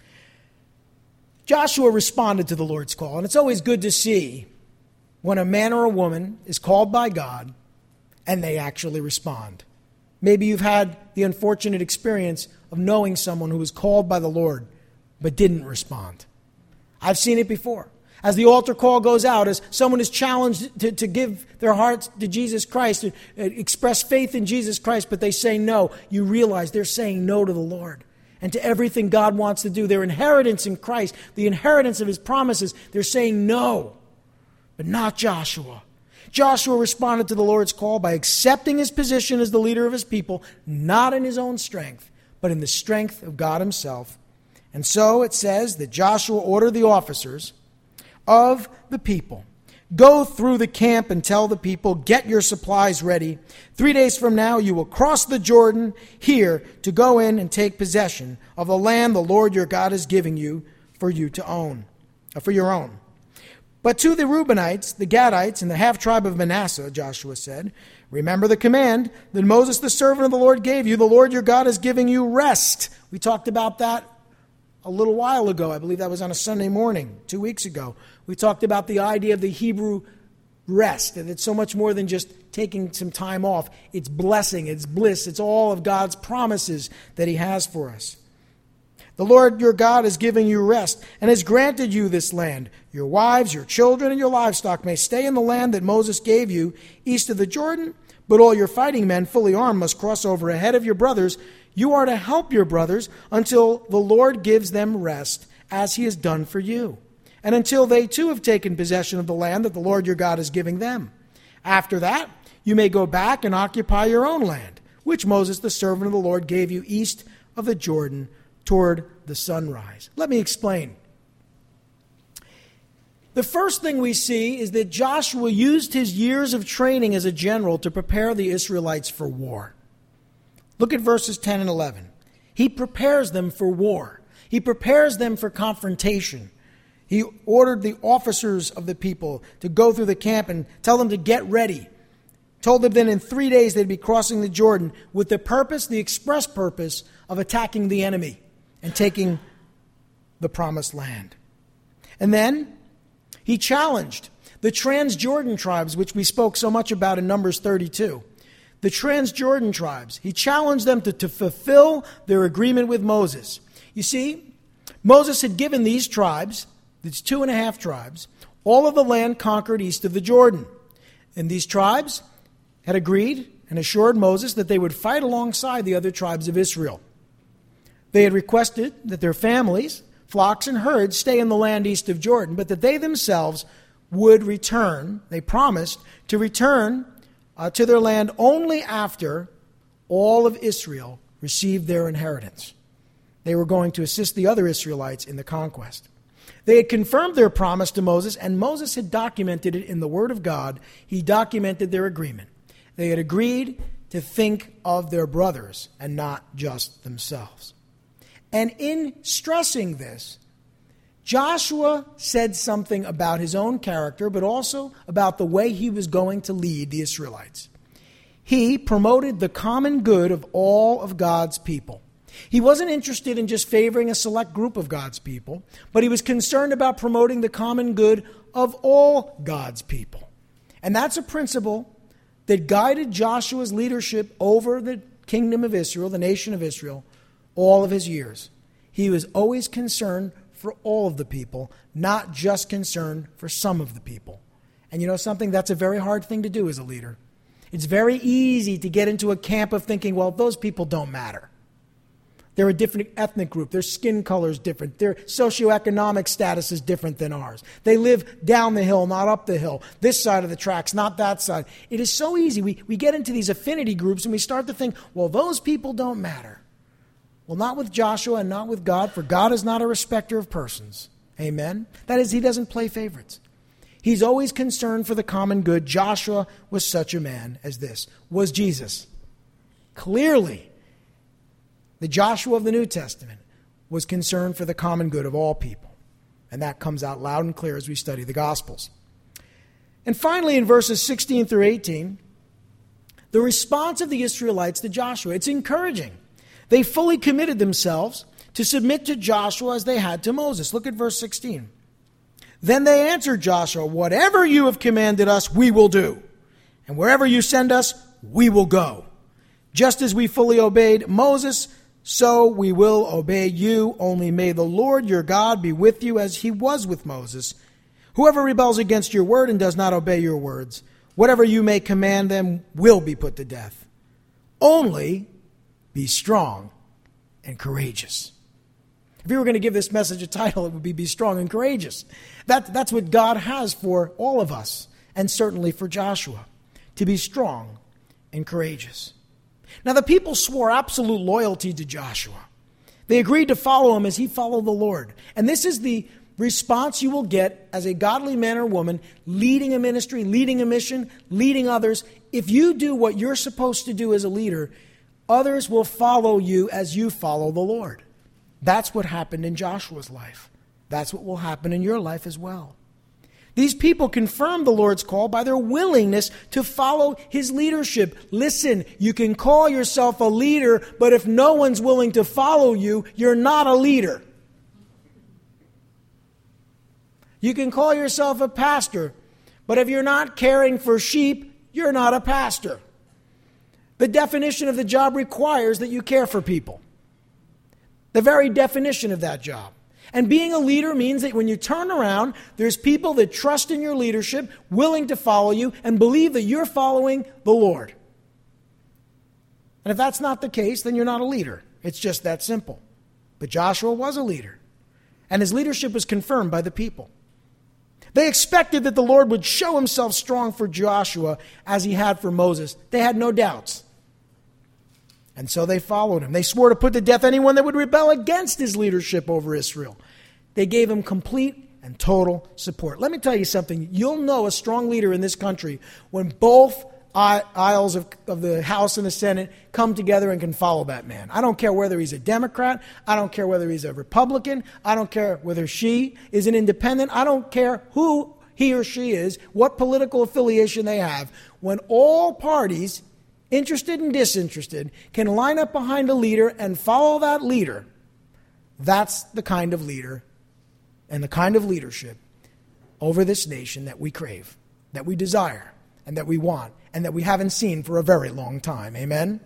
Speaker 1: Joshua responded to the Lord's call, and it's always good to see when a man or a woman is called by God and they actually respond. Maybe you've had the unfortunate experience of knowing someone who was called by the Lord but didn't respond. I've seen it before. As the altar call goes out, as someone is challenged to, to give their hearts to Jesus Christ, to express faith in Jesus Christ, but they say no, you realize they're saying no to the Lord and to everything God wants to do. Their inheritance in Christ, the inheritance of His promises, they're saying no, but not Joshua. Joshua responded to the Lord's call by accepting his position as the leader of his people, not in his own strength, but in the strength of God Himself. And so it says that Joshua ordered the officers of the people, go through the camp and tell the people, get your supplies ready. Three days from now you will cross the Jordan here to go in and take possession of the land the Lord your God is giving you for you to own, for your own. But to the Reubenites, the Gadites, and the half-tribe of Manasseh, Joshua said, remember the command that Moses, the servant of the Lord, gave you. The Lord your God is giving you rest. We talked about that a little while ago. I believe that was on a Sunday morning, two weeks ago. We talked about the idea of the Hebrew rest, and it's so much more than just taking some time off. It's blessing, it's bliss, it's all of God's promises that He has for us. The Lord your God is giving you rest and has granted you this land. Your wives, your children, and your livestock may stay in the land that Moses gave you east of the Jordan, but all your fighting men, fully armed, must cross over ahead of your brothers. You are to help your brothers until the Lord gives them rest, as He has done for you, and until they too have taken possession of the land that the Lord your God is giving them. After that, you may go back and occupy your own land, which Moses, the servant of the Lord, gave you east of the Jordan, toward the sunrise. Let me explain. The first thing we see is that Joshua used his years of training as a general to prepare the Israelites for war. Look at verses ten and eleven. He prepares them for war. He prepares them for confrontation. He ordered the officers of the people to go through the camp and tell them to get ready. Told them that in three days they'd be crossing the Jordan with the purpose, the express purpose, of attacking the enemy and taking the promised land. And then he challenged the Transjordan tribes, which we spoke so much about in Numbers thirty-two. The Transjordan tribes, he challenged them to, to fulfill their agreement with Moses. You see, Moses had given these tribes, these two and a half tribes, all of the land conquered east of the Jordan. And these tribes had agreed and assured Moses that they would fight alongside the other tribes of Israel. They had requested that their families, flocks and herds, stay in the land east of Jordan, but that they themselves would return, they promised, to return uh, to their land only after all of Israel received their inheritance. They were going to assist the other Israelites in the conquest. They had confirmed their promise to Moses, and Moses had documented it in the Word of God. He documented their agreement. They had agreed to think of their brothers and not just themselves. And in stressing this, Joshua said something about his own character, but also about the way he was going to lead the Israelites. He promoted the common good of all of God's people. He wasn't interested in just favoring a select group of God's people, but he was concerned about promoting the common good of all God's people. And that's a principle that guided Joshua's leadership over the kingdom of Israel, the nation of Israel, all of his years. He was always concerned for all of the people, not just concern for some of the people. And you know something? That's a very hard thing to do as a leader. It's very easy to get into a camp of thinking, well, those people don't matter. They're a different ethnic group. Their skin color is different. Their socioeconomic status is different than ours. They live down the hill, not up the hill. This side of the tracks, not that side. It is so easy. We, we get into these affinity groups and we start to think, well, those people don't matter. Well, not with Joshua and not with God, for God is not a respecter of persons. Amen? That is, he doesn't play favorites. He's always concerned for the common good. Joshua was such a man as this. Was Jesus. Clearly, the Joshua of the New Testament was concerned for the common good of all people. And that comes out loud and clear as we study the Gospels. And finally, in verses sixteen through eighteen, the response of the Israelites to Joshua, it's encouraging. They fully committed themselves to submit to Joshua as they had to Moses. Look at verse sixteen. Then they answered Joshua, whatever you have commanded us, we will do. And wherever you send us, we will go. Just as we fully obeyed Moses, so we will obey you. Only may the Lord your God be with you as he was with Moses. Whoever rebels against your word and does not obey your words, whatever you may command them will be put to death. Only be strong and courageous. If you were going to give this message a title, it would be Be Strong and Courageous. That, that's what God has for all of us, and certainly for Joshua, to be strong and courageous. Now, the people swore absolute loyalty to Joshua. They agreed to follow him as he followed the Lord. And this is the response you will get as a godly man or woman leading a ministry, leading a mission, leading others. If you do what you're supposed to do as a leader, others will follow you as you follow the Lord. That's what happened in Joshua's life. That's what will happen in your life as well. These people confirmed the Lord's call by their willingness to follow his leadership. Listen, you can call yourself a leader, but if no one's willing to follow you, you're not a leader. You can call yourself a pastor, but if you're not caring for sheep, you're not a pastor. The definition of the job requires that you care for people. The very definition of that job. And being a leader means that when you turn around, there's people that trust in your leadership, willing to follow you, and believe that you're following the Lord. And if that's not the case, then you're not a leader. It's just that simple. But Joshua was a leader, and his leadership was confirmed by the people. They expected that the Lord would show himself strong for Joshua as he had for Moses. They had no doubts. And so they followed him. They swore to put to death anyone that would rebel against his leadership over Israel. They gave him complete and total support. Let me tell you something. You'll know a strong leader in this country when both aisles of, of the House and the Senate come together and can follow that man. I don't care whether he's a Democrat. I don't care whether he's a Republican. I don't care whether she is an independent. I don't care who he or she is, what political affiliation they have. When all parties, interested and disinterested, can line up behind a leader and follow that leader, that's the kind of leader and the kind of leadership over this nation that we crave, that we desire, and that we want, and that we haven't seen for a very long time. Amen?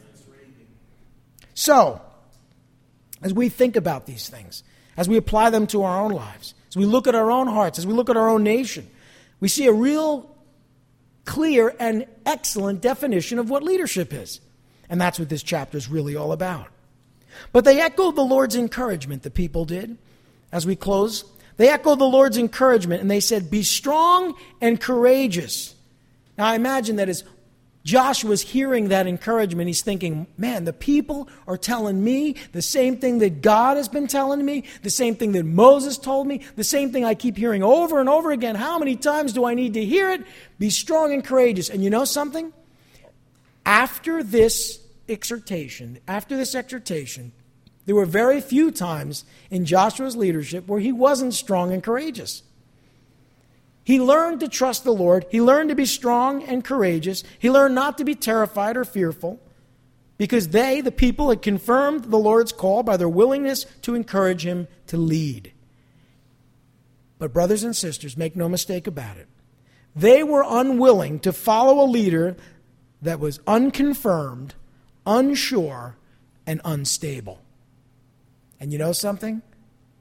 Speaker 1: So, as we think about these things, as we apply them to our own lives, as we look at our own hearts, as we look at our own nation, we see a real clear and excellent definition of what leadership is. And that's what this chapter is really all about. But they echoed the Lord's encouragement, the people did. As we close, they echoed the Lord's encouragement and they said, be strong and courageous. Now I imagine that as Joshua's hearing that encouragement, he's thinking, man, the people are telling me the same thing that God has been telling me, the same thing that Moses told me, the same thing I keep hearing over and over again. How many times do I need to hear it? Be strong and courageous. And you know something? After this exhortation, after this exhortation, there were very few times in Joshua's leadership where he wasn't strong and courageous. He learned to trust the Lord. He learned to be strong and courageous. He learned not to be terrified or fearful because they, the people, had confirmed the Lord's call by their willingness to encourage him to lead. But brothers and sisters, make no mistake about it. They were unwilling to follow a leader that was unconfirmed, unsure, and unstable. And you know something?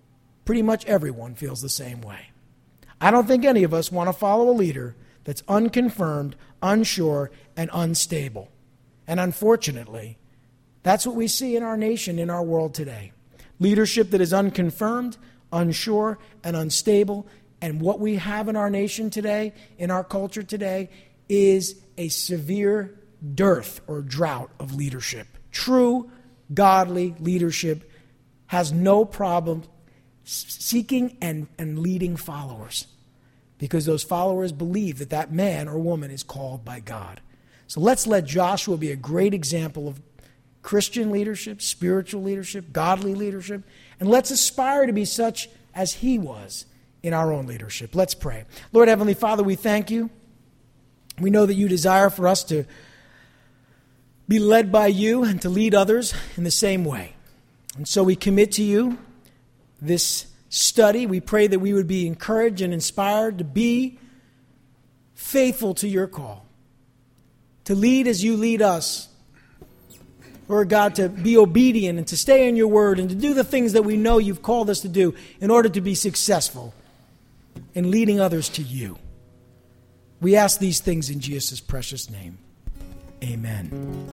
Speaker 1: pretty much everyone feels the same way. I don't think any of us want to follow a leader that's unconfirmed, unsure, and unstable. And unfortunately, that's what we see in our nation, in our world today. Leadership that is unconfirmed, unsure, and unstable. And what we have in our nation today, in our culture today, is a severe dearth or drought of leadership. True, godly leadership has no problem seeking and, and leading followers, because those followers believe that that man or woman is called by God. So let's let Joshua be a great example of Christian leadership, spiritual leadership, godly leadership, and let's aspire to be such as he was in our own leadership. Let's pray. Lord Heavenly Father, we thank you. We know that you desire for us to be led by you and to lead others in the same way. And so we commit to you this study. We pray that we would be encouraged and inspired to be faithful to your call, to lead as you lead us. Lord God, to be obedient and to stay in your word and to do the things that we know you've called us to do in order to be successful in leading others to you. We ask these things in Jesus' precious name. Amen.